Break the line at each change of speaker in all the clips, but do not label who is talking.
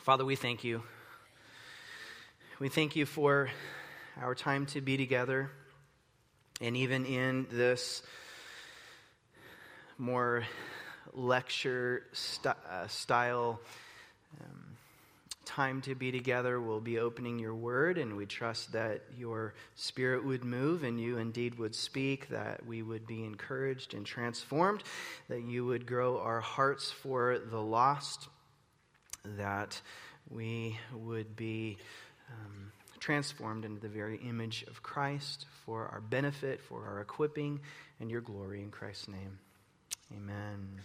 Father, we thank you. We thank you for our time to be together. And even in this more lecture style time to be together, we'll be opening your word, and we trust that your spirit would move and you indeed would speak, that we would be encouraged and transformed, that you would grow our hearts for the lost, that we would be transformed into the very image of Christ for our benefit, for our equipping, and your glory in Christ's name. Amen.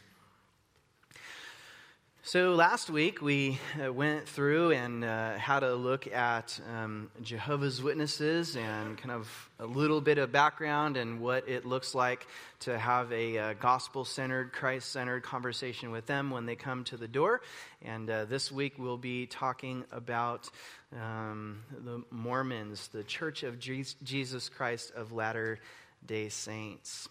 So last week we went through and had a look at Jehovah's Witnesses and kind of a little bit of background and what it looks like to have a gospel-centered, Christ-centered conversation with them when they come to the door. And this week we'll be talking about the Mormons, the Church of Jesus Christ of Latter-day Saints.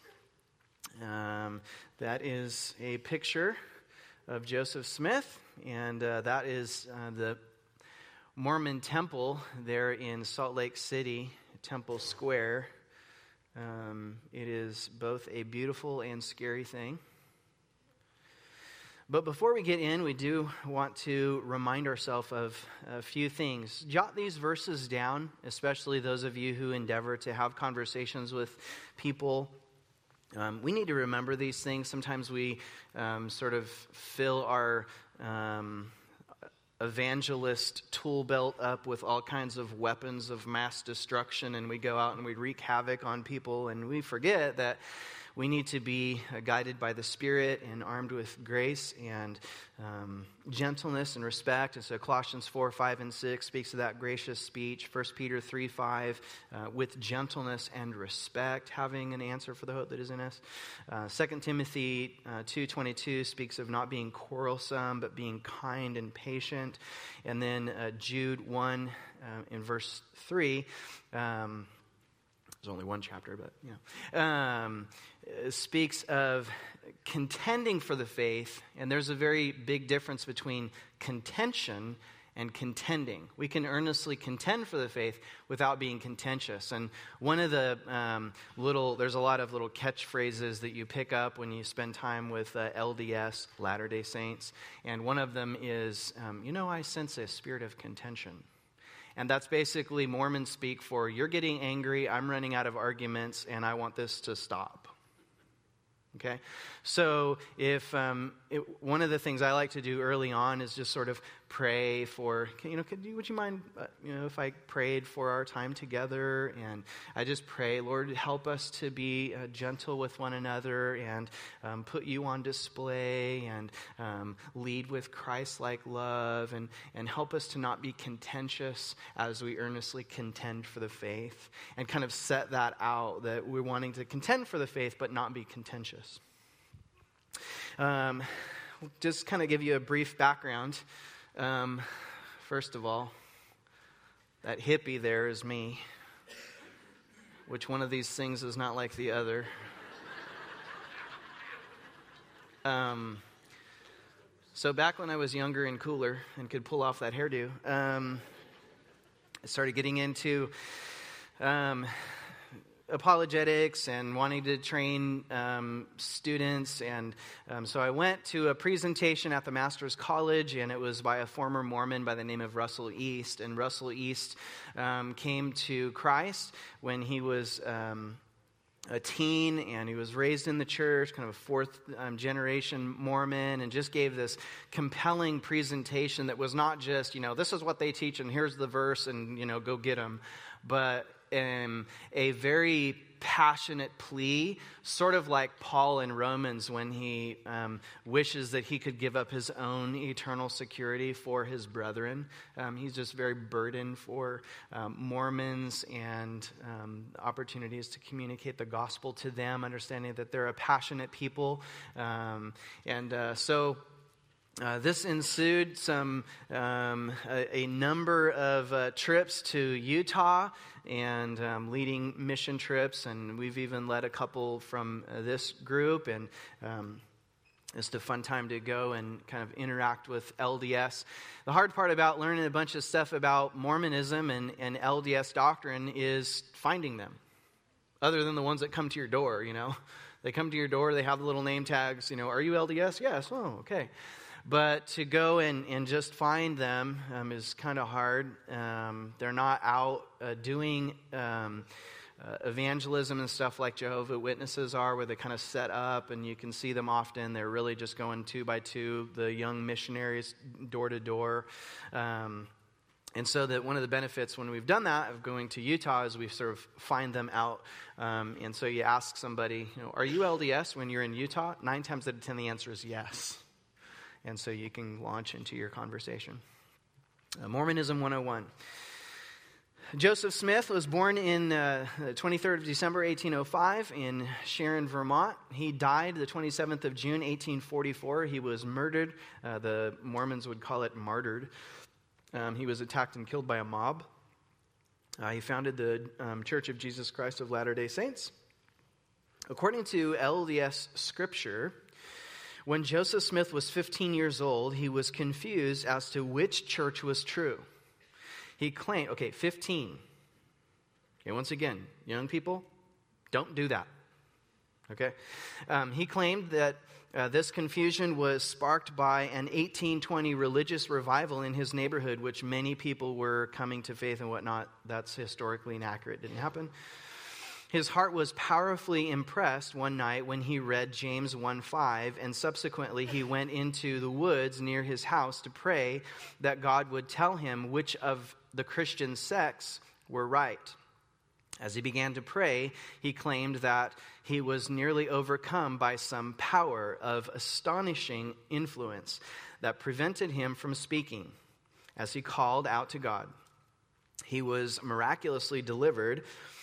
That is a picture of Joseph Smith, and that is the Mormon temple there in Salt Lake City, Temple Square. It is both a beautiful and scary thing. But before we get in, we do want to remind ourselves of a few things. Jot these verses down, especially those of you who endeavor to have conversations with people. We need to remember these things. Sometimes we sort of fill our evangelist tool belt up with all kinds of weapons of mass destruction, and we go out and we wreak havoc on people, and we forget that we need to be guided by the Spirit and armed with grace and gentleness and respect. And so Colossians 4, 5, and 6 speaks of that gracious speech. 1 Peter 3, 5, with gentleness and respect, having an answer for the hope that is in us. 2 Timothy 2:22 speaks of not being quarrelsome, but being kind and patient. And then Jude 1 in verse 3, there's only one chapter, but speaks of contending for the faith, and there's a very big difference between contention and contending. We can earnestly contend for the faith without being contentious. And one of the there's a lot of little catchphrases that you pick up when you spend time with LDS, Latter-day Saints, and one of them is, I sense a spirit of contention. And that's basically Mormon speak for, you're getting angry, I'm running out of arguments, and I want this to stop. Okay? So if one of the things I like to do early on is just sort of pray for, would you mind, if I prayed for our time together? And I just pray, Lord, help us to be gentle with one another and put you on display and lead with Christ-like love and help us to not be contentious as we earnestly contend for the faith, and kind of set that out, that we're wanting to contend for the faith but not be contentious. Just kind of give you a brief background. First of all, that hippie there is me. Which one of these things is not like the other? So back when I was younger and cooler and could pull off that hairdo, I started getting into apologetics and wanting to train students, and so I went to a presentation at the Master's College, and it was by a former Mormon by the name of Russell East. And Russell East came to Christ when he was a teen, and he was raised in the church, kind of a fourth generation Mormon, and just gave this compelling presentation that was not just, this is what they teach and here's the verse and, go get them, but a very passionate plea, sort of like Paul in Romans when he wishes that he could give up his own eternal security for his brethren. He's just very burdened for Mormons and opportunities to communicate the gospel to them, understanding that they're a passionate people. So this ensued a number of trips to Utah and leading mission trips, and we've even led a couple from this group, and It's a fun time to go and kind of interact with LDS. The hard part about learning a bunch of stuff about Mormonism and LDS doctrine is finding them, other than the ones that come to your door, They come to your door, they have the little name tags, are you LDS? Yes, oh, okay. But to go and just find them is kind of hard. They're not out doing evangelism and stuff like Jehovah's Witnesses are, where they kind of set up and you can see them often. They're really just going 2 by 2, the young missionaries door to door. And so that one of the benefits when we've done that of going to Utah is we sort of find them out. And so you ask somebody, are you LDS when you're in Utah? 9 times out of 10 the answer is yes. And so you can launch into your conversation. Mormonism 101. Joseph Smith was born in the 23rd of December, 1805 in Sharon, Vermont. He died the 27th of June, 1844. He was murdered. The Mormons would call it martyred. He was attacked and killed by a mob. He founded the Church of Jesus Christ of Latter-day Saints. According to LDS scripture, when Joseph Smith was 15 years old, he was confused as to which church was true. He claimed, 15. Okay, once again, young people, don't do that. Okay? He claimed that this confusion was sparked by an 1820 religious revival in his neighborhood, which many people were coming to faith and whatnot. That's historically inaccurate. Didn't happen. His heart was powerfully impressed one night when he read James 1:5, and subsequently he went into the woods near his house to pray that God would tell him which of the Christian sects were right. As he began to pray, he claimed that he was nearly overcome by some power of astonishing influence that prevented him from speaking. As he called out to God, he was miraculously delivered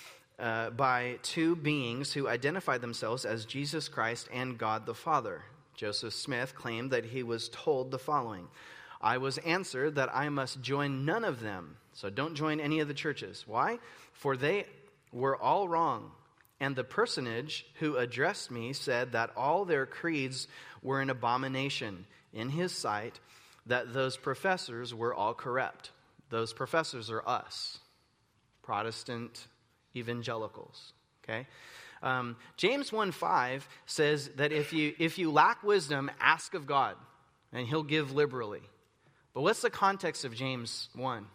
by 2 beings who identified themselves as Jesus Christ and God the Father. Joseph Smith claimed that he was told the following: I was answered that I must join none of them. So don't join any of the churches. Why? For they were all wrong. And the personage who addressed me said that all their creeds were an abomination in his sight, that those professors were all corrupt. Those professors are us, Protestant evangelicals. Okay? James 1:5 says that if you lack wisdom, ask of God, and he'll give liberally. But what's the context of James 1?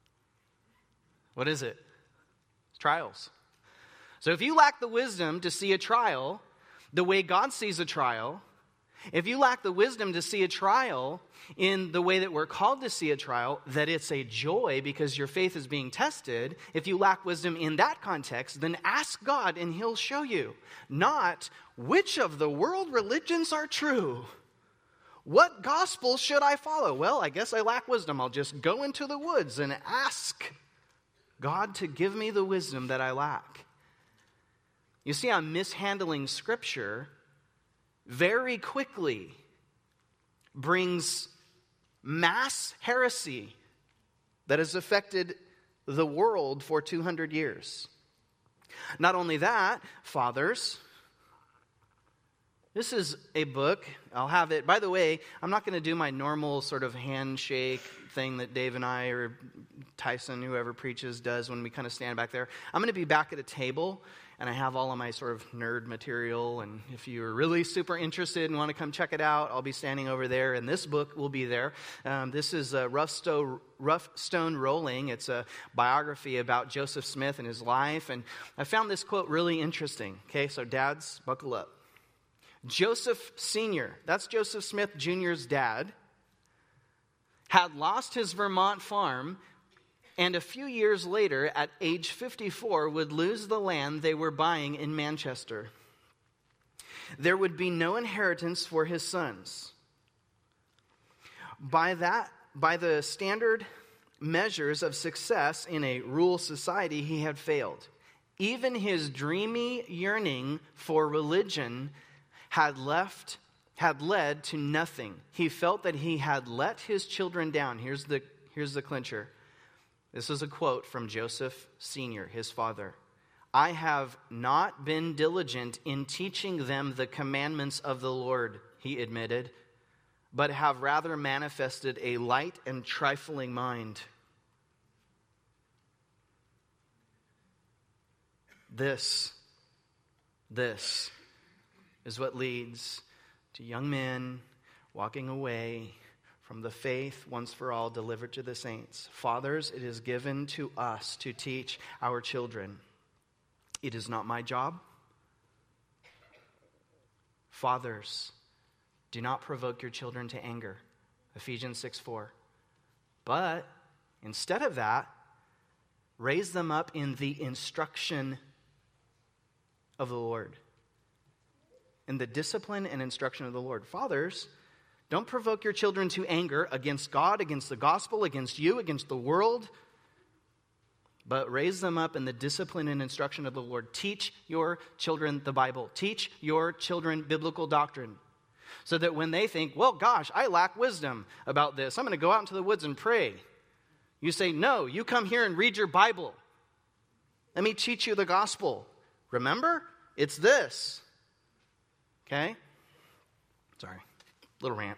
What is it? It's trials. So if you lack the wisdom to see a trial the way God sees a trial, if you lack the wisdom to see a trial in the way that we're called to see a trial, that it's a joy because your faith is being tested, if you lack wisdom in that context, then ask God and he'll show you. Not which of the world religions are true. What gospel should I follow? Well, I guess I lack wisdom. I'll just go into the woods and ask God to give me the wisdom that I lack. You see, I'm mishandling Scripture very quickly brings mass heresy that has affected the world for 200 years. Not only that, fathers, this is a book. I'll have it. By the way, I'm not going to do my normal sort of handshake thing that Dave and I or Tyson, whoever preaches, does when we kind of stand back there. I'm going to be back at a table, and I have all of my sort of nerd material. And if you're really super interested and want to come check it out, I'll be standing over there, and this book will be there. This is Rough Stone Rolling. It's a biography about Joseph Smith and his life. And I found this quote really interesting. Okay, so dads, buckle up. Joseph Sr., that's Joseph Smith Jr.'s dad, had lost his Vermont farm, and a few years later, at age 54, would lose the land they were buying in Manchester. There would be no inheritance for his sons. By the standard measures of success in a rural society, he had failed. Even his dreamy yearning for religion had led to nothing. He felt that he had let his children down. Here's the clincher. This is a quote from Joseph Sr., his father. I have not been diligent in teaching them the commandments of the Lord, he admitted, but have rather manifested a light and trifling mind. This is what leads to young men walking away from the faith once for all delivered to the saints. Fathers, it is given to us to teach our children. It is not my job. Fathers, do not provoke your children to anger. Ephesians 6:4. But instead of that, raise them up in the instruction of the Lord. In the discipline and instruction of the Lord. Fathers, don't provoke your children to anger against God, against the gospel, against you, against the world, but raise them up in the discipline and instruction of the Lord. Teach your children the Bible. Teach your children biblical doctrine. So that when they think, well, gosh, I lack wisdom about this, I'm going to go out into the woods and pray. You say, no, you come here and read your Bible. Let me teach you the gospel. Remember? It's this. Okay? Sorry. Little rant.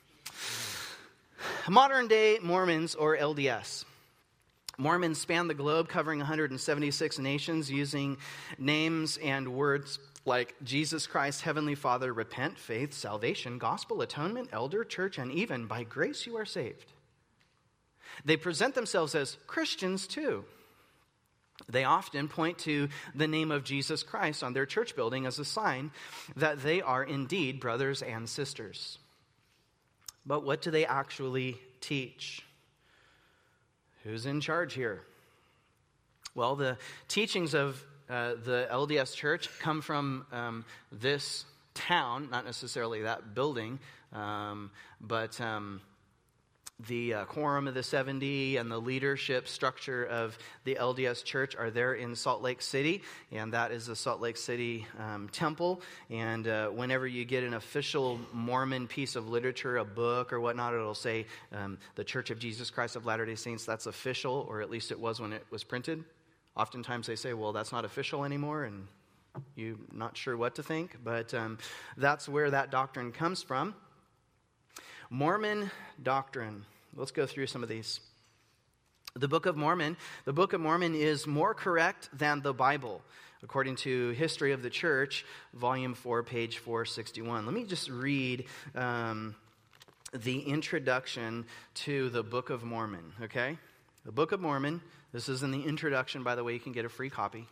Modern day Mormons, or LDS. Mormons span the globe, covering 176 nations, using names and words like Jesus Christ, Heavenly Father, repent, faith, salvation, gospel, atonement, elder, church, and even by grace you are saved. They present themselves as Christians too. They often point to the name of Jesus Christ on their church building as a sign that they are indeed brothers and sisters. But what do they actually teach? Who's in charge here? Well, the teachings of the LDS Church come from this town, not necessarily that building, but the Quorum of the 70 and the leadership structure of the LDS Church are there in Salt Lake City, and that is the Salt Lake City temple. And whenever you get an official Mormon piece of literature, a book or whatnot, it'll say the Church of Jesus Christ of Latter-day Saints. That's official, or at least it was when it was printed. Oftentimes they say, well, that's not official anymore, and you're not sure what to think, but that's where that doctrine comes from. Mormon doctrine. Let's go through some of these. The Book of Mormon is more correct than the Bible, according to History of the Church, Volume 4, page 461. Let me just read the introduction to the Book of Mormon, okay? The Book of Mormon, this is in the introduction, by the way, you can get a free copy.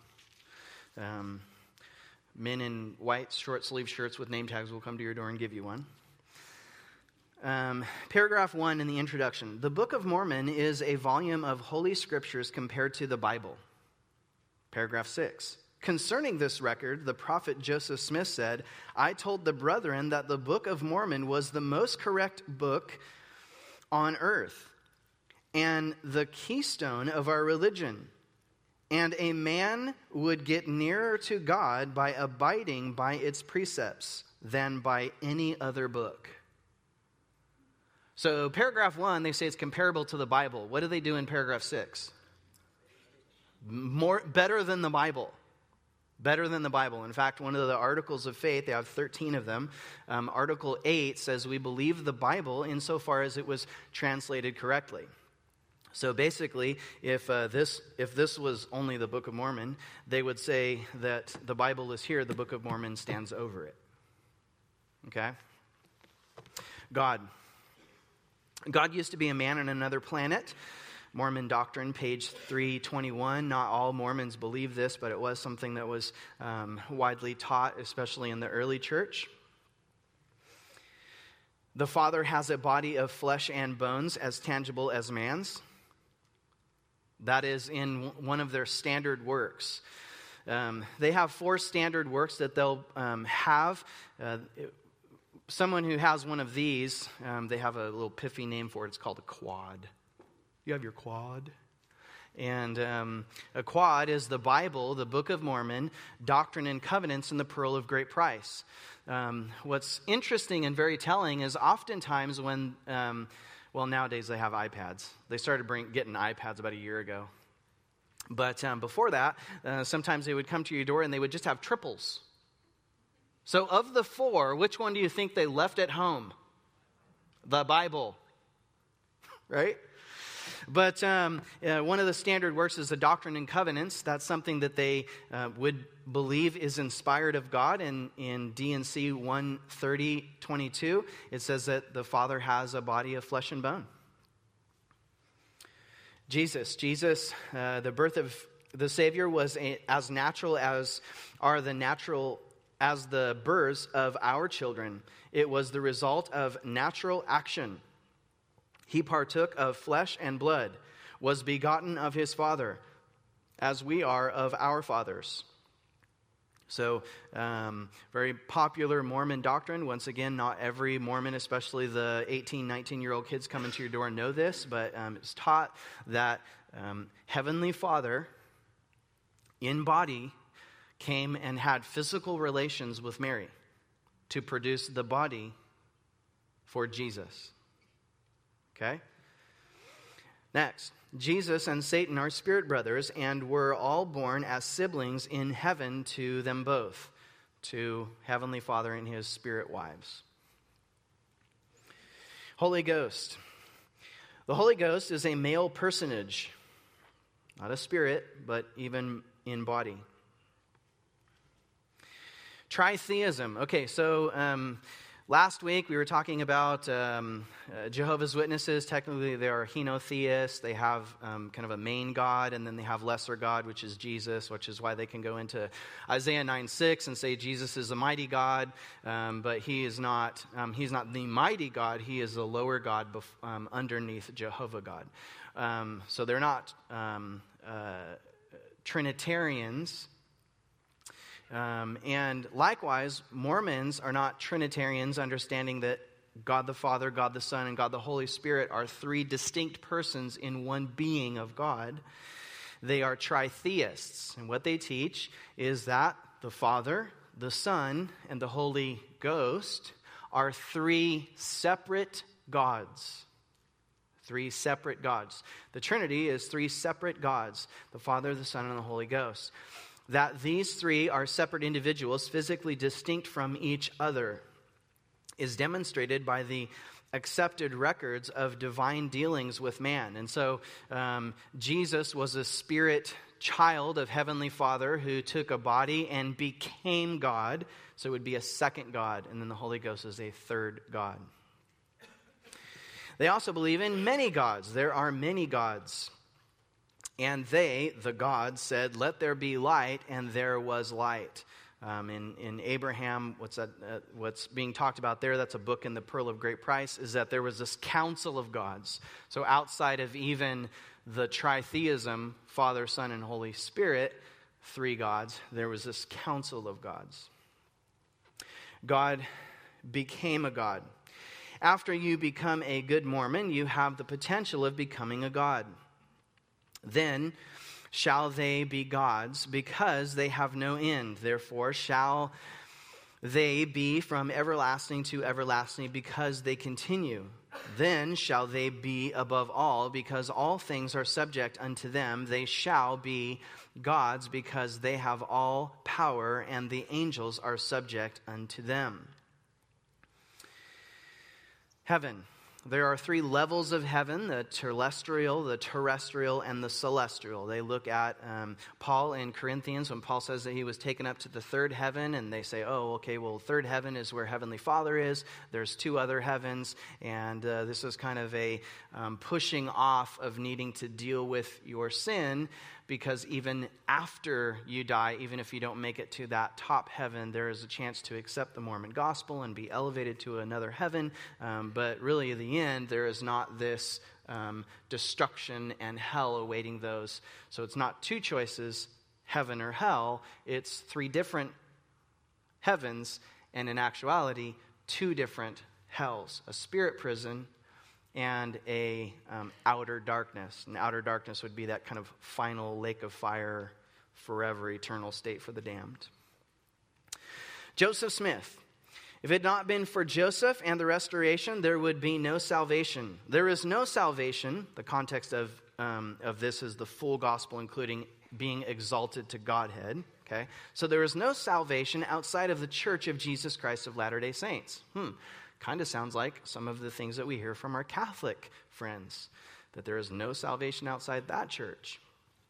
Men in white short-sleeve shirts with name tags will come to your door and give you one. Paragraph 1 in the introduction. The Book of Mormon is a volume of Holy Scriptures compared to the Bible. Paragraph 6. Concerning this record, the prophet Joseph Smith said, I told the brethren that the Book of Mormon was the most correct book on earth and the keystone of our religion. And a man would get nearer to God by abiding by its precepts than by any other book. So paragraph 1, they say it's comparable to the Bible. What do they do in paragraph 6? Better than the Bible. Better than the Bible. In fact, one of the articles of faith, they have 13 of them. Article 8 says we believe the Bible insofar as it was translated correctly. So basically, if this was only the Book of Mormon, they would say that the Bible is here, the Book of Mormon stands over it. Okay? God used to be a man on another planet. Mormon doctrine, page 321. Not all Mormons believe this, but it was something that was widely taught, especially in the early church. The Father has a body of flesh and bones as tangible as man's. That is in one of their standard works. They have 4 standard works that they'll have. Someone who has one of these, they have a little piffy name for it. It's called a quad. You have your quad? And a quad is the Bible, the Book of Mormon, Doctrine and Covenants, and the Pearl of Great Price. What's interesting and very telling is oftentimes when, nowadays they have iPads. They started getting iPads about a year ago. But before that, sometimes they would come to your door and they would just have triples. So of the four, which one do you think they left at home? The Bible, right? But one of the standard works is the Doctrine and Covenants. That's something that they would believe is inspired of God. And in D&C 130:22, it says that the Father has a body of flesh and bone. Jesus, the birth of the Savior was as natural as the births of our children. It was the result of natural action. He partook of flesh and blood, was begotten of his Father, as we are of our fathers. So, very popular Mormon doctrine. Once again, not every Mormon, especially the 18, 19-year-old kids coming to your door, know this, but it's taught that Heavenly Father, in body, came and had physical relations with Mary to produce the body for Jesus. Okay? Next, Jesus and Satan are spirit brothers and were all born as siblings in heaven to them both, to Heavenly Father and his spirit wives. Holy Ghost. The Holy Ghost is a male personage, not a spirit, but even in body. Tritheism. Okay, so last week we were talking about Jehovah's Witnesses. Technically they are henotheists. They have kind of a main God, and then they have lesser God, which is Jesus, which is why they can go into Isaiah 9:6 and say Jesus is a mighty God, but he is not. He's not the mighty God. He is the lower God underneath Jehovah God. So they're not Trinitarians. And likewise, Mormons are not Trinitarians, understanding that God the Father, God the Son, and God the Holy Spirit are three distinct persons in one being of God. They are tritheists. And what they teach is that the Father, the Son, and the Holy Ghost are three separate gods. Three separate gods. The Trinity is three separate gods: the Father, the Son, and the Holy Ghost. That these three are separate individuals, physically distinct from each other, is demonstrated by the accepted records of divine dealings with man. And so Jesus was a spirit child of Heavenly Father who took a body and became God. So it would be a second God, and then the Holy Ghost is a third God. They also believe in many gods. There are many gods. And they, the gods, said, "Let there be light," and there was light. In Abraham, what's being talked about there, that's a book in the Pearl of Great Price, is that there was this council of gods. So outside of even the tritheism, Father, Son, and Holy Spirit, three gods, there was this council of gods. God became a god. After you become a good Mormon, you have the potential of becoming a god. Then shall they be gods, because they have no end. Therefore shall they be from everlasting to everlasting, because they continue. Then shall they be above all, because all things are subject unto them. They shall be gods, because they have all power, and the angels are subject unto them. Heaven. There are three levels of heaven: the terrestrial, and the celestial. They look at Paul in Corinthians, when Paul says that he was taken up to the third heaven, and they say, oh, okay, well, third heaven is where Heavenly Father is. There's two other heavens, and this is kind of a pushing off of needing to deal with your sin, because even after you die, even if you don't make it to that top heaven, there is a chance to accept the Mormon gospel and be elevated to another heaven. But really, in the end, there is not this destruction and hell awaiting those. So it's not two choices, heaven or hell. It's three different heavens, and in actuality, two different hells: a spirit prison and a outer darkness. And outer darkness would be that kind of final lake of fire, forever eternal state for the damned. Joseph Smith. If it had not been for Joseph and the restoration, there would be no salvation. There is no salvation. The context of this is the full gospel, including being exalted to Godhead. Okay? So there is no salvation outside of the Church of Jesus Christ of Latter-day Saints. Kind of sounds like some of the things that we hear from our Catholic friends, that there is no salvation outside that church.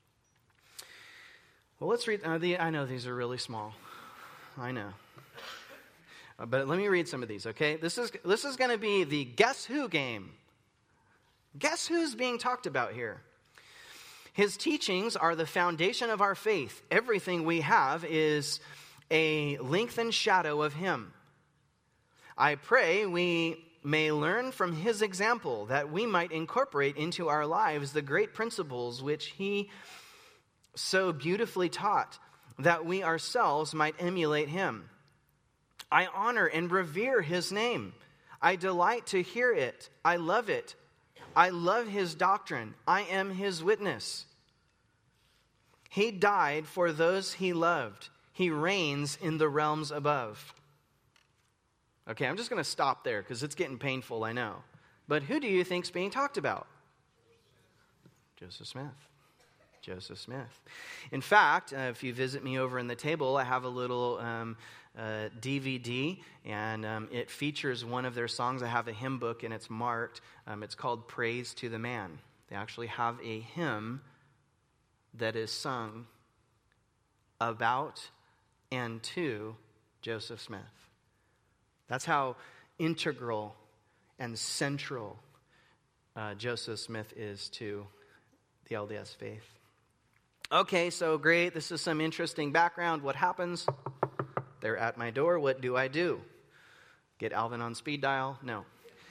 Well, let's read. I know these are really small. I know. But let me read some of these, okay? This is going to be the Guess Who game. Guess who's being talked about here? His teachings are the foundation of our faith. Everything we have is a lengthened shadow of him. I pray we may learn from his example, that we might incorporate into our lives the great principles which he so beautifully taught, that we ourselves might emulate him. I honor and revere his name. I delight to hear it. I love it. I love his doctrine. I am his witness. He died for those he loved. He reigns in the realms above. Okay, I'm just going to stop there because it's getting painful, I know. But who do you think's being talked about? Joseph Smith. Joseph Smith. In fact, if you visit me over in the table, I have a little DVD, and it features one of their songs. I have a hymn book, and it's marked. It's called Praise to the Man. They actually have a hymn that is sung about and to Joseph Smith. That's how integral and central Joseph Smith is to the LDS faith. Okay, so great. This is some interesting background. What happens? They're at my door. What do I do? Get Alvin on speed dial? No.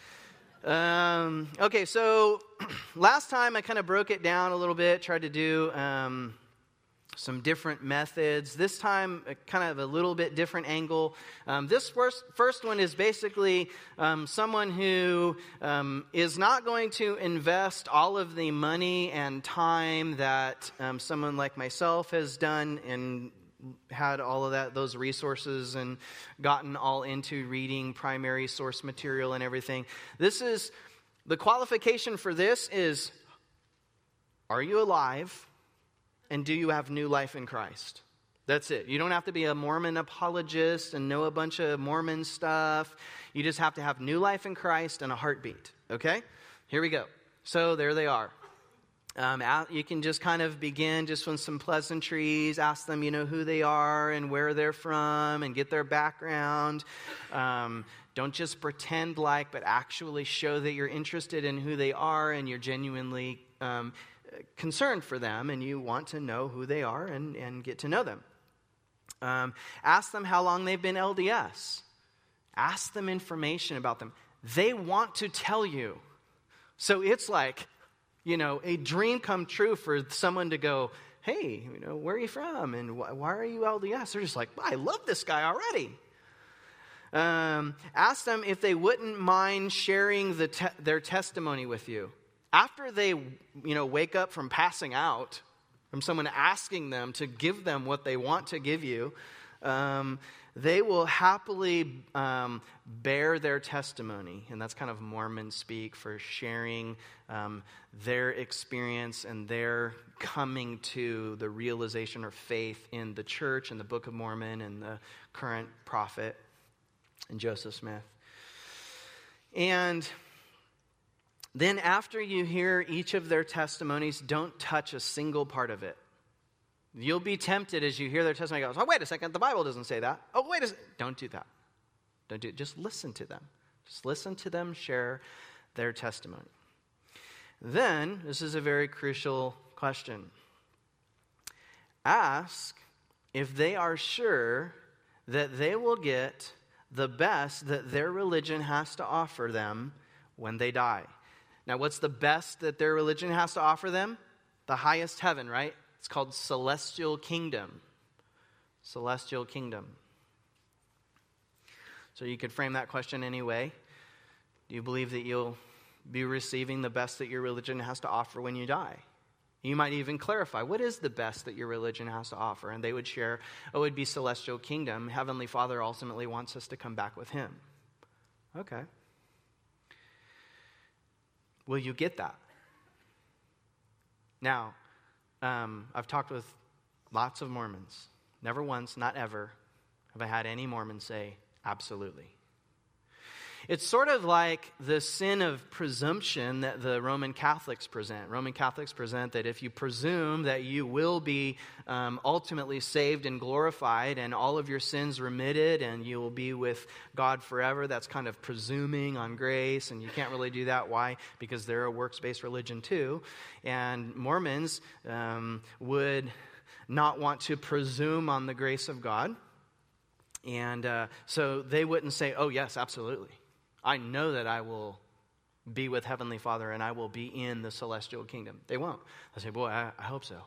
Okay, so last time I kind of broke it down a little bit, tried to do some different methods. This time, kind of a little bit different angle. This first one is basically someone who is not going to invest all of the money and time that someone like myself has done and had all of those resources and gotten all into reading primary source material and everything. The qualification for this is, are you alive? And do you have new life in Christ? That's it. You don't have to be a Mormon apologist and know a bunch of Mormon stuff. You just have to have new life in Christ and a heartbeat. Okay? Here we go. So there they are. You can just kind of begin just with some pleasantries. Ask them, who they are and where they're from and get their background. Don't just pretend like, but actually show that you're interested in who they are and you're genuinely concerned for them and you want to know who they are and get to know them. Ask them how long they've been LDS. Ask them information about them. They want to tell you. So it's like, a dream come true for someone to go, hey, where are you from? And why are you LDS? They're just like, I love this guy already. Ask them if they wouldn't mind sharing their testimony with you. After they, wake up from passing out, from someone asking them to give them what they want to give you, they will happily bear their testimony. And that's kind of Mormon speak for sharing their experience and their coming to the realization or faith in the church and the Book of Mormon and the current prophet and Joseph Smith. And then after you hear each of their testimonies, don't touch a single part of it. You'll be tempted as you hear their testimony. Goes, oh, wait a second, the Bible doesn't say that. Oh, wait a second. Don't do that. Don't do it. Just listen to them. Just listen to them share their testimony. Then, this is a very crucial question. Ask if they are sure that they will get the best that their religion has to offer them when they die. Now, what's the best that their religion has to offer them? The highest heaven, right? It's called celestial kingdom. Celestial kingdom. So you could frame that question any way. Do you believe that you'll be receiving the best that your religion has to offer when you die? You might even clarify, what is the best that your religion has to offer? And they would share, it would be celestial kingdom. Heavenly Father ultimately wants us to come back with him. Okay. Will you get that? Now, I've talked with lots of Mormons. Never once, not ever, have I had any Mormon say, absolutely. It's sort of like the sin of presumption that the Roman Catholics present. Roman Catholics present that if you presume that you will be ultimately saved and glorified and all of your sins remitted and you will be with God forever, that's kind of presuming on grace, and you can't really do that. Why? Because they're a works-based religion too. And Mormons would not want to presume on the grace of God. And so they wouldn't say, oh yes, absolutely. I know that I will be with Heavenly Father and I will be in the celestial kingdom. They won't. They'll say, boy, I hope so.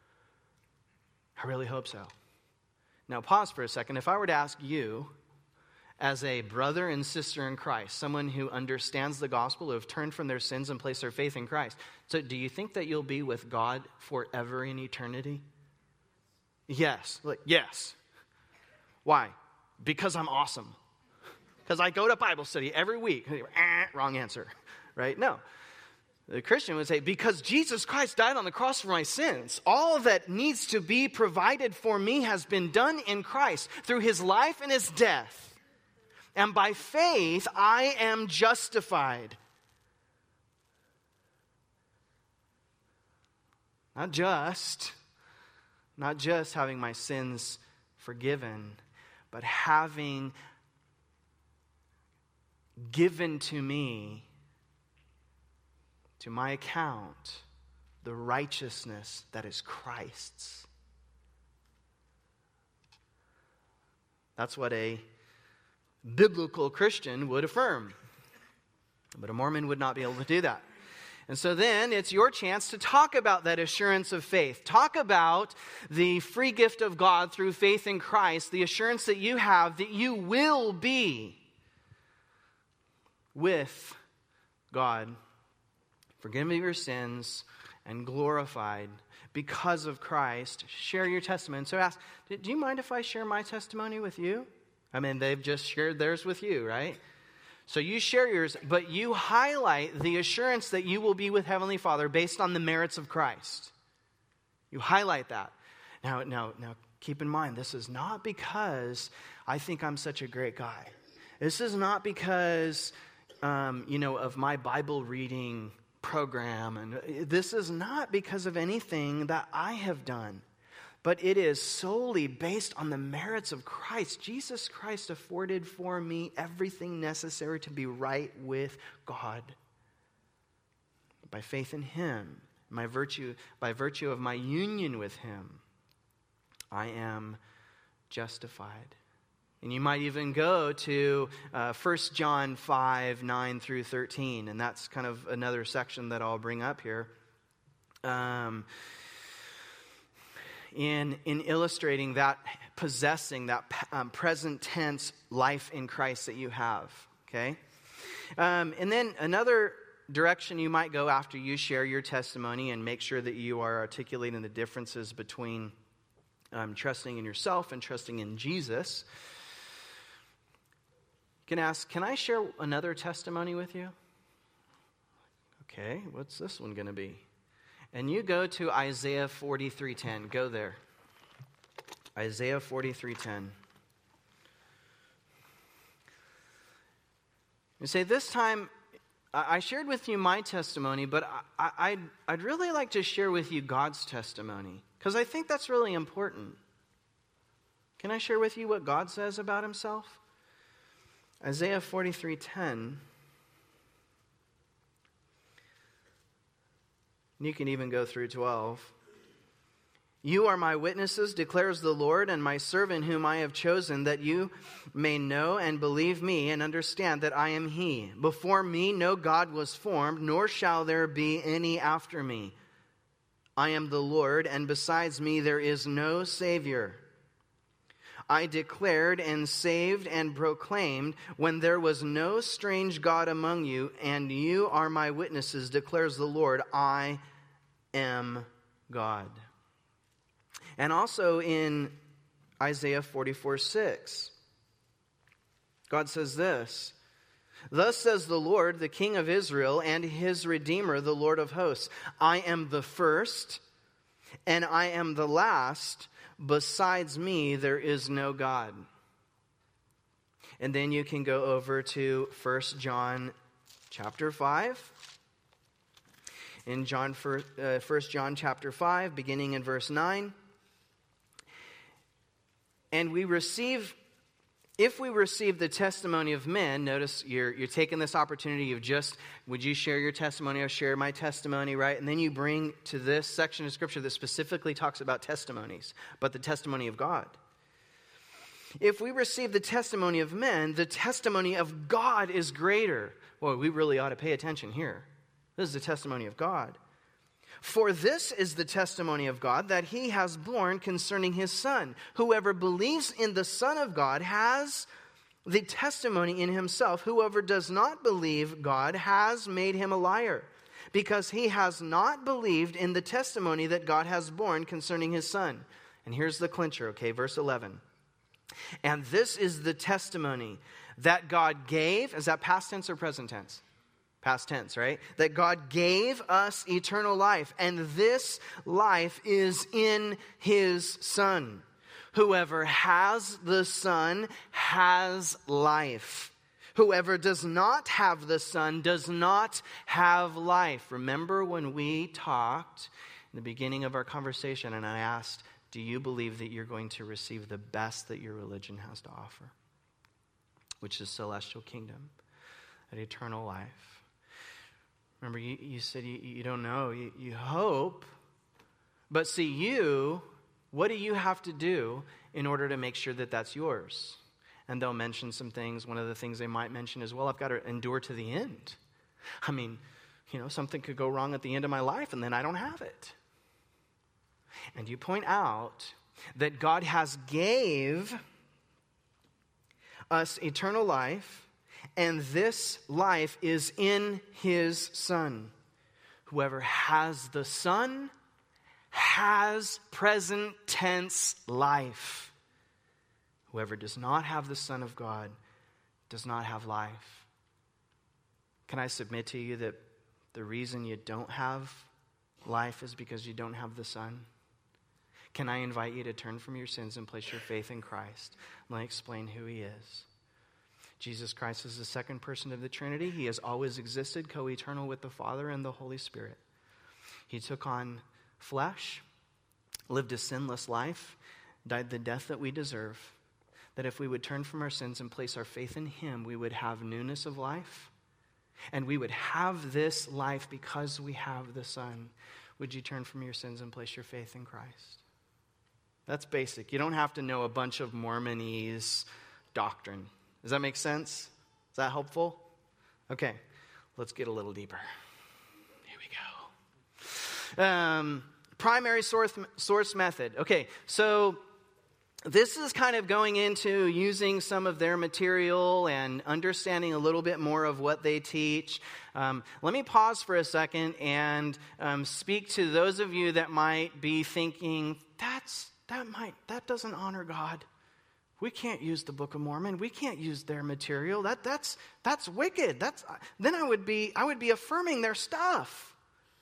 I really hope so. Now pause for a second. If I were to ask you, as a brother and sister in Christ, someone who understands the gospel, who have turned from their sins and placed their faith in Christ, so do you think that you'll be with God forever in eternity? Yes. Yes. Why? Because I'm awesome. Because I go to Bible study every week. Wrong answer, right? No. The Christian would say, because Jesus Christ died on the cross for my sins, all that needs to be provided for me has been done in Christ through his life and his death. And by faith, I am justified. Not just having my sins forgiven, but having given to me, to my account, the righteousness that is Christ's. That's what a biblical Christian would affirm. But a Mormon would not be able to do that. And so then it's your chance to talk about that assurance of faith. Talk about the free gift of God through faith in Christ, the assurance that you have that you will be with God, forgiven of your sins, and glorified because of Christ. Share your testimony. So ask, do you mind if I share my testimony with you? I mean, they've just shared theirs with you, right? So you share yours, but you highlight the assurance that you will be with Heavenly Father based on the merits of Christ. You highlight that. Now, keep in mind, this is not because I think I'm such a great guy. This is not because of my Bible reading program. And this is not because of anything that I have done, but it is solely based on the merits of Christ. Jesus Christ afforded for me everything necessary to be right with God. By faith in him, by virtue of my union with him, I am justified. And you might even go to 1 John 5, 9 through 13. And that's kind of another section that I'll bring up here. In illustrating that possessing, that present tense life in Christ that you have. Okay? And then another direction you might go after you share your testimony and make sure that you are articulating the differences between trusting in yourself and trusting in Jesus. You can ask, can I share another testimony with you? Okay, what's this one going to be? And you go to Isaiah 43:10. Go there. Isaiah 43:10. You say, this time, I shared with you my testimony, but I'd really like to share with you God's testimony, because I think that's really important. Can I share with you what God says about himself? Isaiah 43:10. You can even go through 12. You are my witnesses, declares the Lord, and my servant whom I have chosen, that you may know and believe me and understand that I am he. Before me no God was formed, nor shall there be any after me. I am the Lord, and besides me there is no Savior. I declared and saved and proclaimed when there was no strange God among you, and you are my witnesses, declares the Lord. I am God. And also in Isaiah 44:6, God says this, thus says the Lord, the King of Israel, and his Redeemer, the Lord of hosts, I am the first, and I am the last, besides me, there is no God. And then you can go over to 1 John chapter 5. In 1 John chapter 5, beginning in verse 9. And if we receive the testimony of men, notice you're taking this opportunity of just, would you share your testimony? I'll share my testimony, right? And then you bring to this section of Scripture that specifically talks about testimonies, but the testimony of God. If we receive the testimony of men, the testimony of God is greater. Well, we really ought to pay attention here. This is the testimony of God. For this is the testimony of God that he has borne concerning his Son. Whoever believes in the Son of God has the testimony in himself. Whoever does not believe God has made him a liar, because he has not believed in the testimony that God has borne concerning his Son. And here's the clincher, okay, verse 11. And this is the testimony that God gave. Is that past tense or present tense? Past tense, right? That God gave us eternal life, and this life is in his Son. Whoever has the Son has life. Whoever does not have the Son does not have life. Remember when we talked in the beginning of our conversation and I asked, do you believe that you're going to receive the best that your religion has to offer? Which is celestial kingdom and eternal life. Remember, you said you don't know. You hope. But see, what do you have to do in order to make sure that that's yours? And they'll mention some things. One of the things they might mention is, well, I've got to endure to the end. I mean, something could go wrong at the end of my life and then I don't have it. And you point out that God has gave us eternal life, and this life is in his Son. Whoever has the Son has present tense life. Whoever does not have the Son of God does not have life. Can I submit to you that the reason you don't have life is because you don't have the Son? Can I invite you to turn from your sins and place your faith in Christ? Let me explain who he is. Jesus Christ is the second person of the Trinity. He has always existed, co-eternal with the Father and the Holy Spirit. He took on flesh, lived a sinless life, died the death that we deserve, that if we would turn from our sins and place our faith in him, we would have newness of life, and we would have this life because we have the Son. Would you turn from your sins and place your faith in Christ? That's basic. You don't have to know a bunch of Mormonese doctrine. Does that make sense? Is that helpful? Okay, let's get a little deeper. Here we go. Primary source method. Okay, so this is kind of going into using some of their material and understanding a little bit more of what they teach. Let me pause for a second and speak to those of you that might be thinking, that doesn't honor God. We can't use the Book of Mormon. We can't use their material. That's wicked. Then I would be affirming their stuff.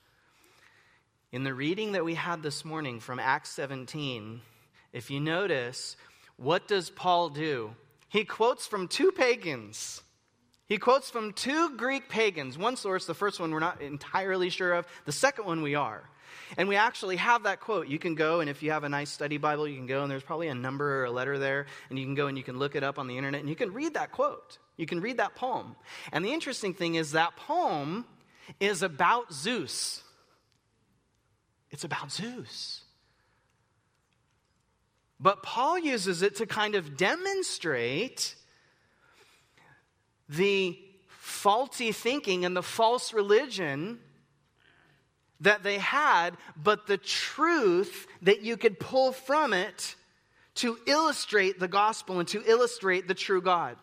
In the reading that we had this morning from Acts 17, if you notice, what does Paul do? He quotes from two pagans. He quotes from two Greek pagans. One source, the first one we're not entirely sure of. The second one we are. And we actually have that quote. You can go, and if you have a nice study Bible, you can go, and there's probably a number or a letter there, and you can go and you can look it up on the internet, and you can read that quote. You can read that poem. And the interesting thing is that poem is about Zeus. It's about Zeus. But Paul uses it to kind of demonstrate the faulty thinking and the false religion that they had, but the truth that you could pull from it to illustrate the gospel and to illustrate the true God.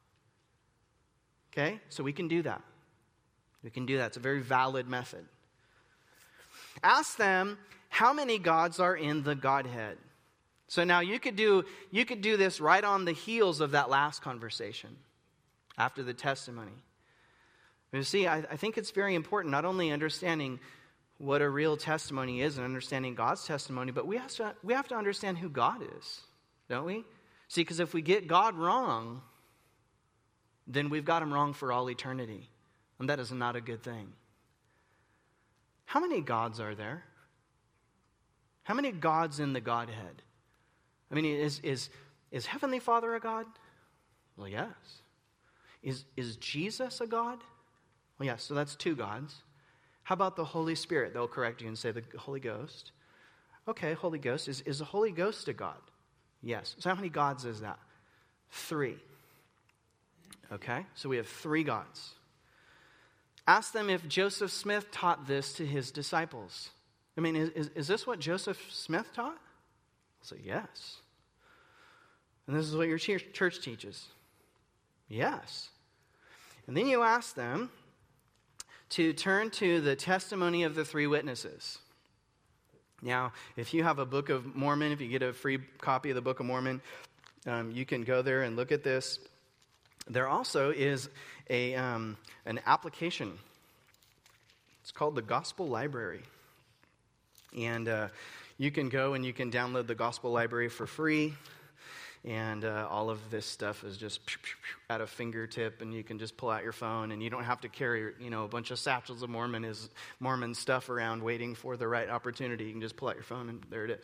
Okay? So we can do that. We can do that. It's a very valid method. Ask them, how many gods are in the Godhead? So now you could do this right on the heels of that last conversation, after the testimony. You see, I think it's very important, not only understanding what a real testimony is and understanding God's testimony, but we have to understand who God is, don't we? See, because if we get God wrong, then we've got him wrong for all eternity. And that is not a good thing. How many gods are there? How many gods in the Godhead? I mean, is Heavenly Father a God? Well, yes. Is Jesus a God? Well, yes, so that's two gods. How about the Holy Spirit? They'll correct you and say the Holy Ghost. Okay, Holy Ghost. Is the Holy Ghost a God? Yes. So how many gods is that? 3. Okay, so we have 3 gods. Ask them if Joseph Smith taught this to his disciples. I mean, is this what Joseph Smith taught? I'll say yes. And this is what your church teaches. Yes. And then you ask them to turn to the testimony of the 3 witnesses. Now, if you have a Book of Mormon, if you get a free copy of the Book of Mormon, you can go there and look at this. There also is an application. It's called the Gospel Library. And you can go and you can download the Gospel Library for free. And all of this stuff is just at a fingertip, and you can just pull out your phone, and you don't have to carry, a bunch of satchels of Mormon stuff around waiting for the right opportunity. You can just pull out your phone, and there it is.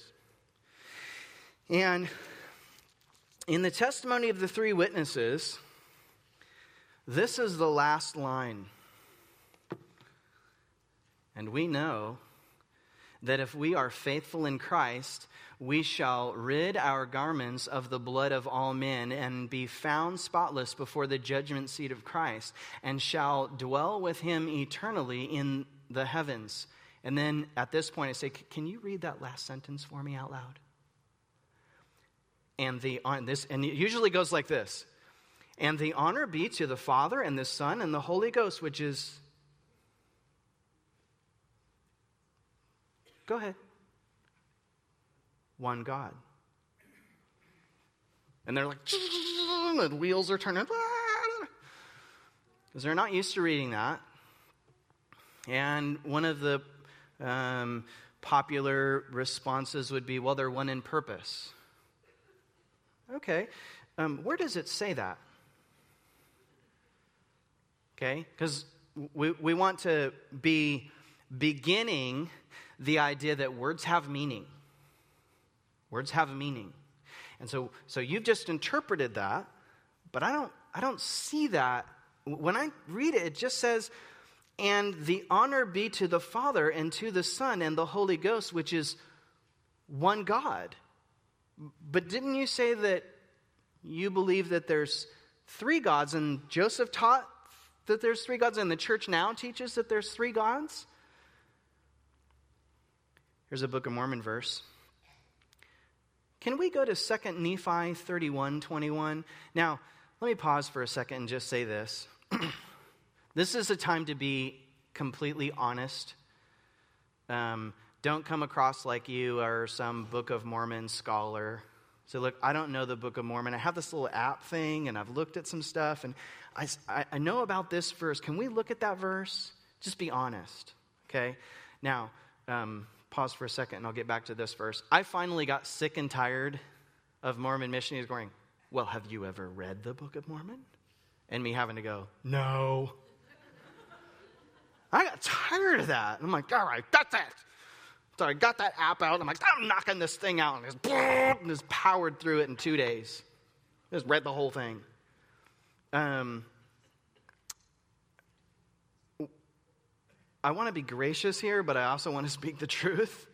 And in the testimony of the 3 witnesses, this is the last line. And we know that if we are faithful in Christ, we shall rid our garments of the blood of all men and be found spotless before the judgment seat of Christ, and shall dwell with him eternally in the heavens. And then at this point I say, can you read that last sentence for me out loud? And it usually goes like this. And the honor be to the Father and the Son and the Holy Ghost, which is... Go ahead. One God. And they're like, the wheels are turning. Because they're not used to reading that. And one of the popular responses would be, well, they're one in purpose. Okay. Where does it say that? Okay. Because we want to be beginning the idea that words have meaning. Words have meaning. And so you've just interpreted that, but I don't see that. When I read it, it just says, and the honor be to the Father and to the Son and the Holy Ghost, which is one God. But didn't you say that you believe that there's 3 gods, and Joseph taught that there's 3 gods, and the church now teaches that there's 3 gods? Here's a Book of Mormon verse. Can we go to 2 Nephi 31:21? Now, let me pause for a second and just say this. This is a time to be completely honest. Don't come across like you are some Book of Mormon scholar. So look, I don't know the Book of Mormon. I have this little app thing, and I've looked at some stuff, and I know about this verse. Can we look at that verse? Just be honest, okay? Now, pause for a second, and I'll get back to this verse. I finally got sick and tired of Mormon missionaries going, well, have you ever read the Book of Mormon? And me having to go, no. I got tired of that. I'm like, all right, that's it. So I got that app out. I'm like, I'm knocking this thing out. And just powered through it in 2 days. Just read the whole thing. I want to be gracious here, but I also want to speak the truth.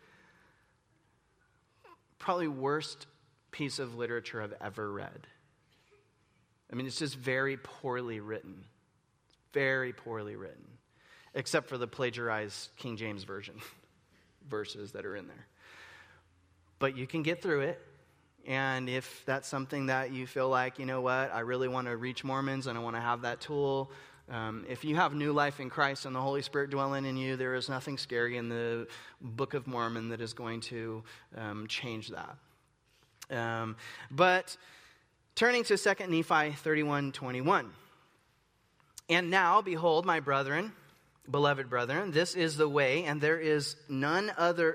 Probably worst piece of literature I've ever read. I mean, it's just very poorly written. Very poorly written. Except for the plagiarized King James Version verses that are in there. But you can get through it. And if that's something that you feel like, you know what, I really want to reach Mormons and I want to have that tool. If you have new life in Christ and the Holy Spirit dwelling in you, there is nothing scary in the Book of Mormon that is going to change that. But turning to 2 Nephi 31:21. And now, behold, my brethren, beloved brethren, this is the way, and there is none other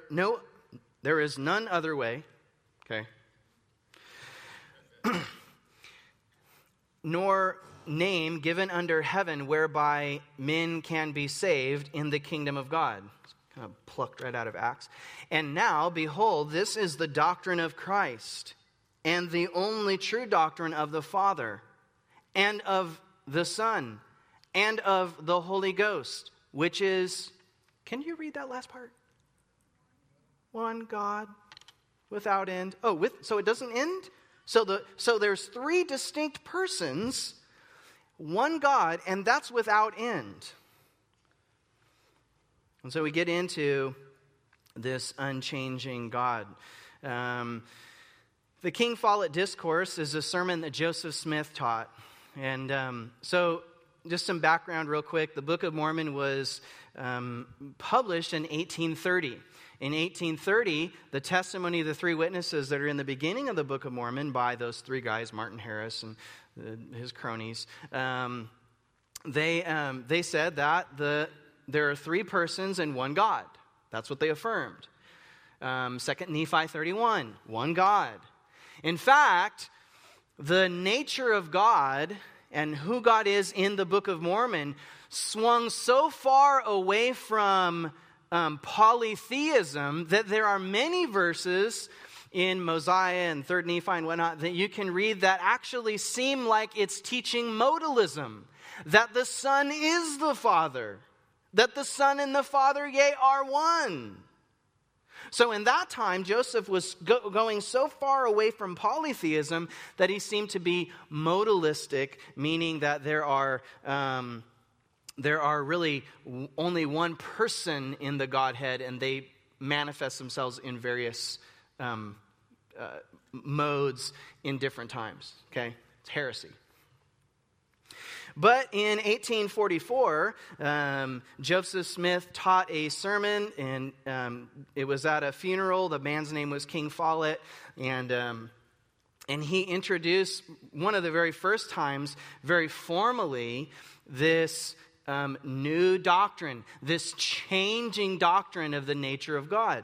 way, okay, nor name given under heaven whereby men can be saved in the kingdom of God. It's kind of plucked right out of Acts. And now, behold, this is the doctrine of Christ, and the only true doctrine of the Father, and of the Son, and of the Holy Ghost, which is, can you read that last part? One God, without end. So it doesn't end? So there's three distinct persons, one God, and that's without end. And so we get into this unchanging God. The King Follett Discourse is a sermon that Joseph Smith taught. And so just some background real quick. The Book of Mormon was published in 1830. In 1830, the testimony of the three witnesses that are in the beginning of the Book of Mormon by those three guys, Martin Harris and his cronies, they said that there are three persons and one God. That's what they affirmed. 2 Nephi 31, one God. In fact, the nature of God and who God is in the Book of Mormon swung so far away from polytheism that there are many verses in Mosiah and 3 Nephi and whatnot that you can read that actually seem like it's teaching modalism, that the Son is the Father, that the Son and the Father, yea, are one. So in that time, Joseph was going so far away from polytheism that he seemed to be modalistic, meaning that there are really only one person in the Godhead, and they manifest themselves in various modes in different times. Okay? It's heresy. But in 1844, Joseph Smith taught a sermon, and it was at a funeral. The man's name was King Follett, and he introduced, one of the very first times, very formally, this new doctrine, this changing doctrine of the nature of God.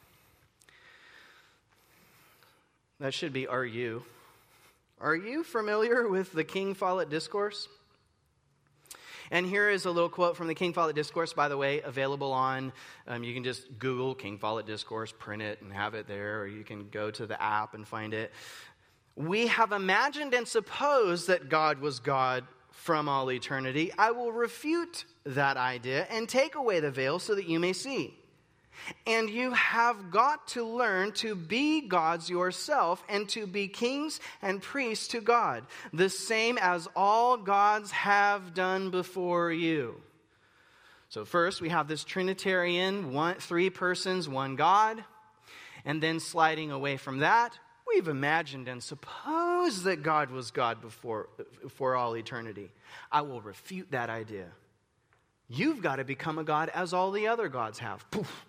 That should be, are you? Are you familiar with the King Follett Discourse? And here is a little quote from the King Follett Discourse, by the way, available on, you can just Google King Follett Discourse, print it, and have it there, or you can go to the app and find it. We have imagined and supposed that God was God from all eternity. I will refute that idea and take away the veil so that you may see. And you have got to learn to be gods yourself and to be kings and priests to God, the same as all gods have done before you. So first we have this Trinitarian, three persons, one God. And then sliding away from that, we've imagined and supposed that God was God for all eternity. I will refute that idea. You've got to become a God as all the other gods have. Poof.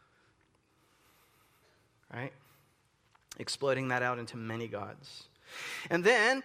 Right? Exploding that out into many gods. And then,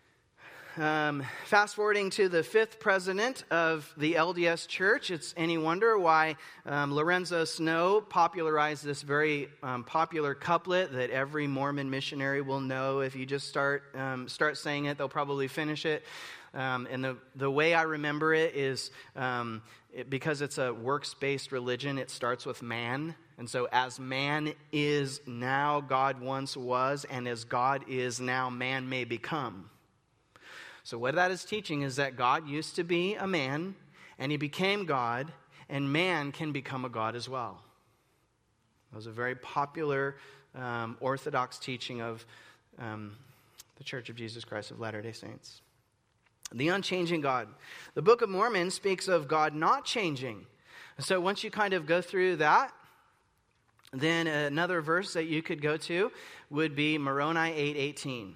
fast forwarding to the fifth president of the LDS Church, it's any wonder why Lorenzo Snow popularized this very popular couplet that every Mormon missionary will know. If you just start saying it, they'll probably finish it. And the way I remember it is because it's a works-based religion, it starts with man. And so as man is now, God once was, and as God is now, man may become. So what that is teaching is that God used to be a man, and he became God, and man can become a God as well. That was a very popular Orthodox teaching of the Church of Jesus Christ of Latter-day Saints. The unchanging God. The Book of Mormon speaks of God not changing. So once you kind of go through that, then another verse that you could go to would be Moroni 8:18.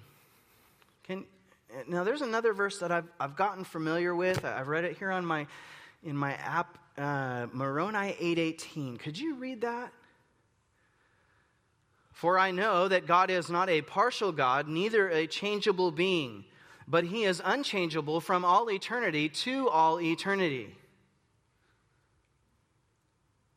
Now there's another verse that I've gotten familiar with. I've read it here in my app, Moroni 8:18. Could you read that? For I know that God is not a partial God, neither a changeable being, but he is unchangeable from all eternity to all eternity.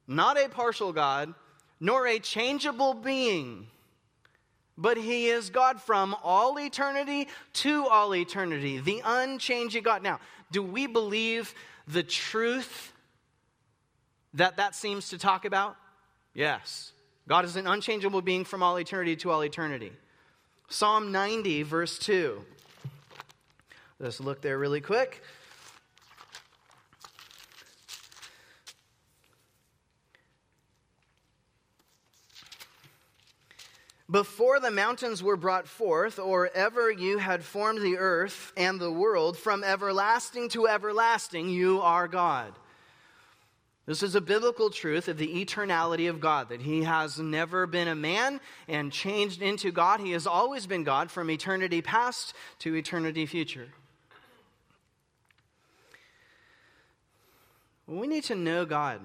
not a partial God, nor a changeable being, but he is God from all eternity to all eternity, the unchanging God. Now, do we believe the truth that seems to talk about? Yes. God is an unchangeable being from all eternity to all eternity. Psalm 90, verse 2. Let's look there really quick. Before the mountains were brought forth, or ever you had formed the earth and the world, from everlasting to everlasting, you are God. This is a biblical truth of the eternality of God, that he has never been a man and changed into God. He has always been God from eternity past to eternity future. We need to know God.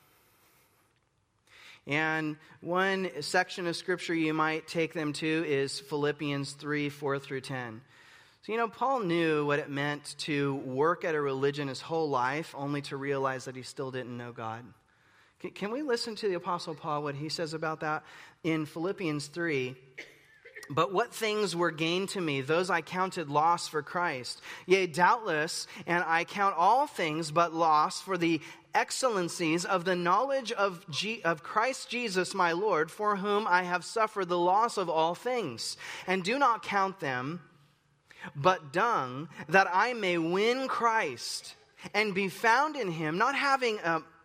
And one section of Scripture you might take them to is Philippians 3, 4 through 10. So, Paul knew what it meant to work at a religion his whole life only to realize that he still didn't know God. Can we listen to the Apostle Paul, what he says about that? In Philippians 3, but what things were gained to me, those I counted loss for Christ. Yea, doubtless, and I count all things but loss for the excellencies of the knowledge of Christ Jesus my Lord, for whom I have suffered the loss of all things, and do not count them but dung, that I may win Christ and be found in him, not having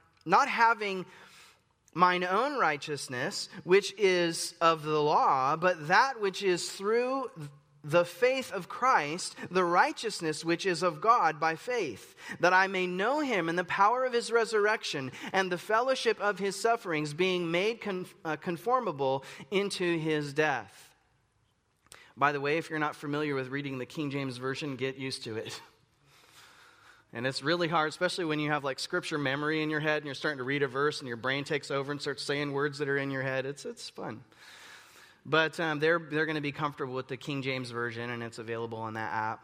mine own righteousness, which is of the law, but that which is through the faith of Christ, the righteousness which is of God by faith, that I may know him in the power of his resurrection and the fellowship of his sufferings, being made conformable into his death. By the way, if you're not familiar with reading the King James Version, get used to it. And it's really hard, especially when you have like scripture memory in your head and you're starting to read a verse and your brain takes over and starts saying words that are in your head. It's fun. But they're going to be comfortable with the King James Version, and it's available on that app.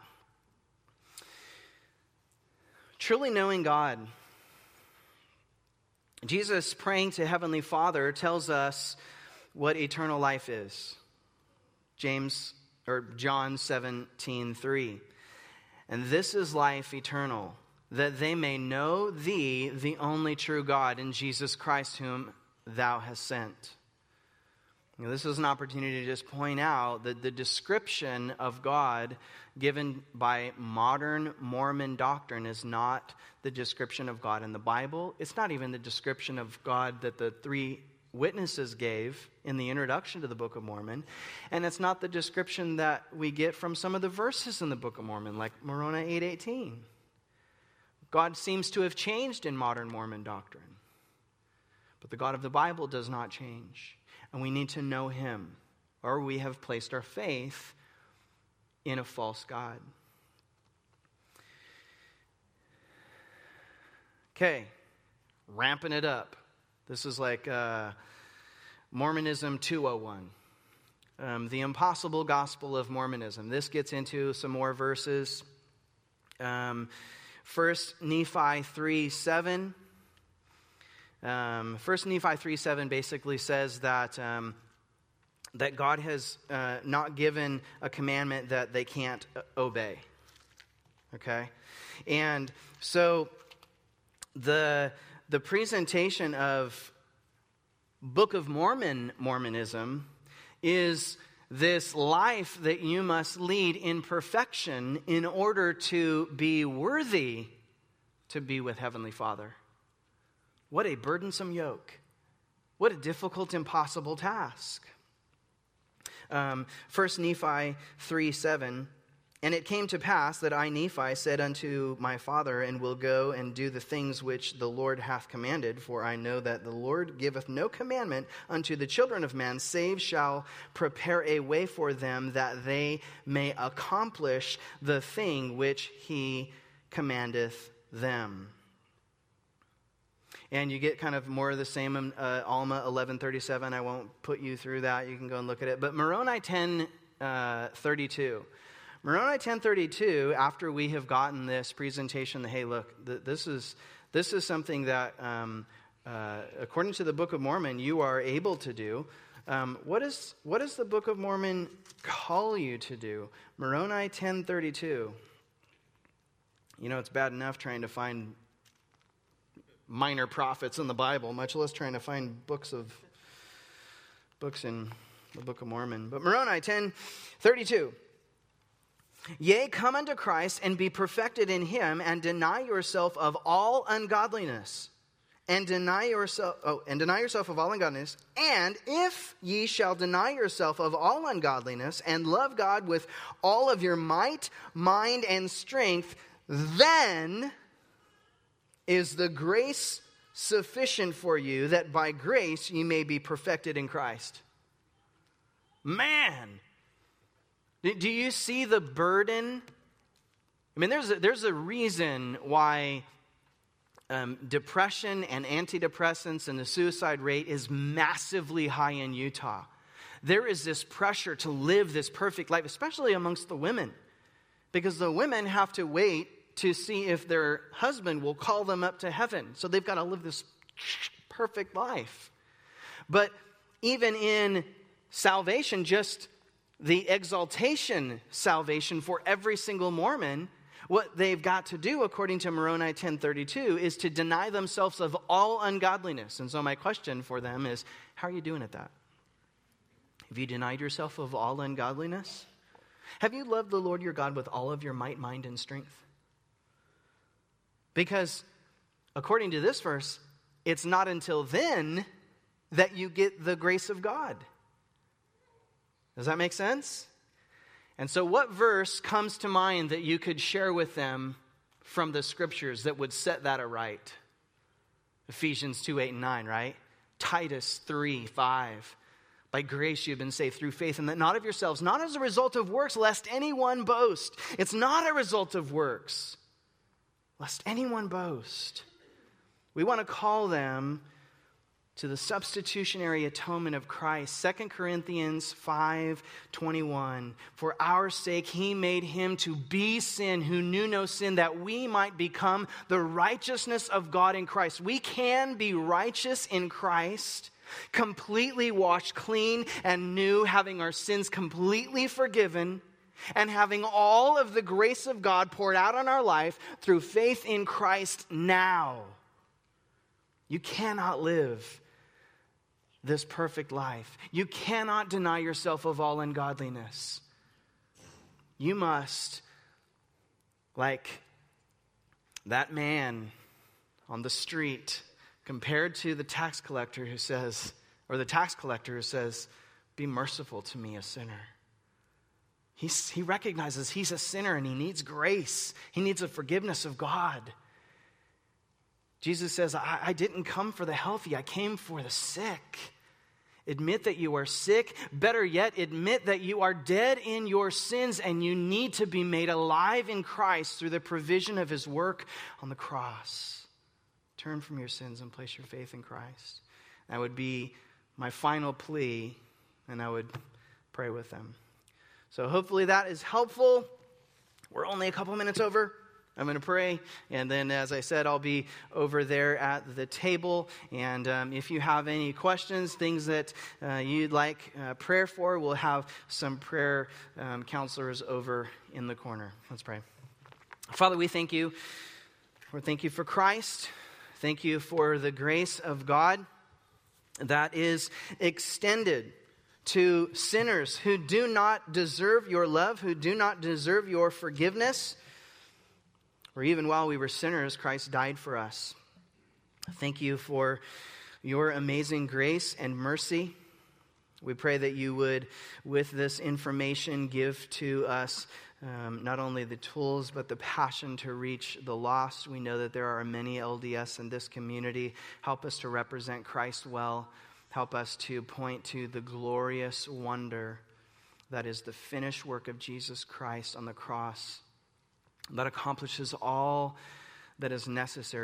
Truly knowing God. Jesus praying to Heavenly Father tells us what eternal life is. John 17:3. And this is life eternal, that they may know thee, the only true God, and Jesus Christ, whom thou hast sent. This is an opportunity to just point out that the description of God given by modern Mormon doctrine is not the description of God in the Bible. It's not even the description of God that the three witnesses gave in the introduction to the Book of Mormon. And it's not the description that we get from some of the verses in the Book of Mormon, like Moroni 8:18. God seems to have changed in modern Mormon doctrine. But the God of the Bible does not change. And we need to know him, or we have placed our faith in a false God. Okay, ramping it up. This is like Mormonism 201. The impossible gospel of Mormonism. This gets into some more verses. 1 Nephi 3:7. 1 Nephi 3:7 basically says that that God has not given a commandment that they can't obey. Okay? And so the presentation of Book of Mormonism is this life that you must lead in perfection in order to be worthy to be with Heavenly Father. What a burdensome yoke. What a difficult, impossible task. 1 Nephi 3:7. And it came to pass that I, Nephi, said unto my father, and will go and do the things which the Lord hath commanded, for I know that the Lord giveth no commandment unto the children of men, save shall prepare a way for them, that they may accomplish the thing which he commandeth them. And you get kind of more of the same in Alma 11:37. I won't put you through that. You can go and look at it. But Moroni 10:32. Moroni 10:32, after we have gotten this presentation, hey, look, this is something that according to the Book of Mormon, you are able to do. What does the Book of Mormon call you to do? Moroni 10:32. You know, it's bad enough trying to find minor prophets in the Bible, much less trying to find books in the Book of Mormon. But Moroni 10:32. Yea, come unto Christ and be perfected in him, and deny yourself of all ungodliness. And deny yourself of all ungodliness. And if ye shall deny yourself of all ungodliness, and love God with all of your might, mind, and strength, then is the grace sufficient for you, that by grace ye may be perfected in Christ. Man, do you see the burden? I mean, there's a reason why depression and antidepressants and the suicide rate is massively high in Utah. There is this pressure to live this perfect life, especially amongst the women, because the women have to wait to see if their husband will call them up to heaven. So they've got to live this perfect life. But even in salvation, just the exaltation salvation for every single Mormon, what they've got to do, according to Moroni 10:32, is to deny themselves of all ungodliness. And so my question for them is, how are you doing at that? Have you denied yourself of all ungodliness? Have you loved the Lord your God with all of your might, mind, and strength? Because according to this verse, it's not until then that you get the grace of God. Does that make sense? And so what verse comes to mind that you could share with them from the scriptures that would set that aright? Ephesians 2:8-9, right? Titus 3:5. By grace you have been saved through faith, and that not of yourselves, not as a result of works, lest anyone boast. It's not a result of works, lest anyone boast. We want to call them to the substitutionary atonement of Christ. 2 Corinthians 5:21. For our sake he made him to be sin who knew no sin, that we might become the righteousness of God in Christ. We can be righteous in Christ, completely washed clean and new, having our sins completely forgiven, and having all of the grace of God poured out on our life through faith in Christ now. You cannot live this perfect life. You cannot deny yourself of all ungodliness. You must, like that man on the street, compared to the tax collector who says, be merciful to me, a sinner. He recognizes he's a sinner and he needs grace. He needs the forgiveness of God. Jesus says, I didn't come for the healthy, I came for the sick. Admit that you are sick. Better yet, admit that you are dead in your sins and you need to be made alive in Christ through the provision of his work on the cross. Turn from your sins and place your faith in Christ. That would be my final plea, and I would pray with them. So hopefully that is helpful. We're only a couple minutes over. I'm going to pray, and then, as I said, I'll be over there at the table. And if you have any questions, things that you'd like prayer for, we'll have some prayer counselors over in the corner. Let's pray. Father, we thank you. Lord, thank you for Christ. Thank you for the grace of God that is extended to sinners who do not deserve your love, who do not deserve your forgiveness. For even while we were sinners, Christ died for us. Thank you for your amazing grace and mercy. We pray that you would, with this information, give to us not only the tools, but the passion to reach the lost. We know that there are many LDS in this community. Help us to represent Christ well. Help us to point to the glorious wonder that is the finished work of Jesus Christ on the cross, that accomplishes all that is necessary